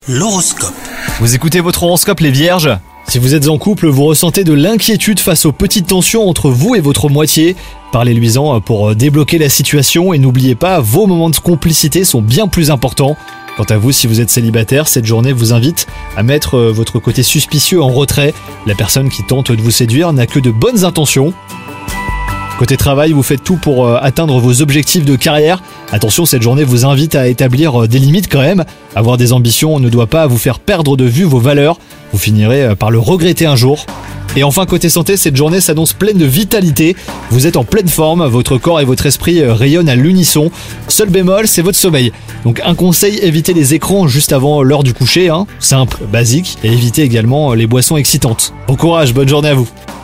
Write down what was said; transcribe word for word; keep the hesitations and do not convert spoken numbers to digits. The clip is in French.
L'horoscope. Vous écoutez votre horoscope les vierges ? Si vous êtes en couple, vous ressentez de l'inquiétude face aux petites tensions entre vous et votre moitié. Parlez-lui-en pour débloquer la situation et n'oubliez pas, vos moments de complicité sont bien plus importants. Quant à vous, si vous êtes célibataire, cette journée vous invite à mettre votre côté suspicieux en retrait. La personne qui tente de vous séduire n'a que de bonnes intentions. Côté travail, vous faites tout pour atteindre vos objectifs de carrière. Attention, cette journée vous invite à établir des limites quand même. Avoir des ambitions ne doit pas vous faire perdre de vue vos valeurs. Vous finirez par le regretter un jour. Et enfin, côté santé, cette journée s'annonce pleine de vitalité. Vous êtes en pleine forme, votre corps et votre esprit rayonnent à l'unisson. Seul bémol, c'est votre sommeil. Donc un conseil, évitez les écrans juste avant l'heure du coucher. Hein. Simple, basique, et évitez également les boissons excitantes. Bon courage, bonne journée à vous.